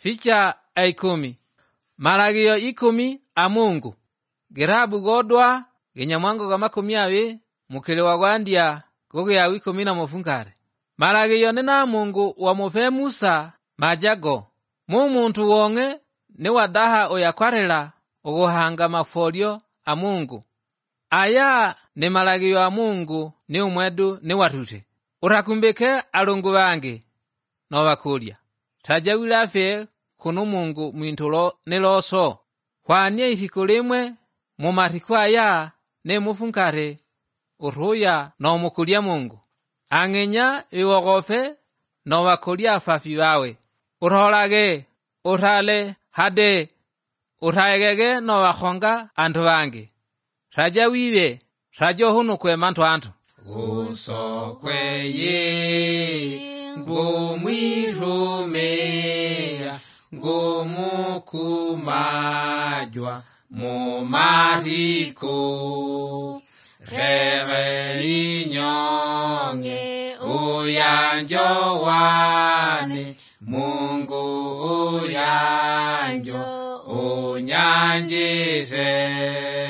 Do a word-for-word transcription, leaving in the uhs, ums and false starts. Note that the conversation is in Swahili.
Ficha aikumi. Malagio ikumi a Mungu. Girabu godwa genyamwango ga makumi awi mukele wagwandia goge ya wikumi na mufungare. Malagio nena Mungu wa mufe Musa majago. Mu muntu wonge ne wadaha oyakwarela ogohanga mafolio a Mungu. Aya ne malagio a Mungu ni umwedu ni watute. Urakumbeke alungu bange no bakulia. Tajawila fe kunu Mungu mwintulo niloso. Hwanie isikulimwe mumatikwa ya ne mufungare uruya no mukulia Mungu. Angenya iwogofe no bakulia fafi bawe. Urholage, urhale, hade, urhaegege no bakhonga antu bange. Raja wiwe, rajo hunu kwe mantu antu. Uso kweye, ngumwirumea, ngumukumajwa, mumariko. Rere inyonge, uyanjo wane, Mungu uyanjo, unyanjire.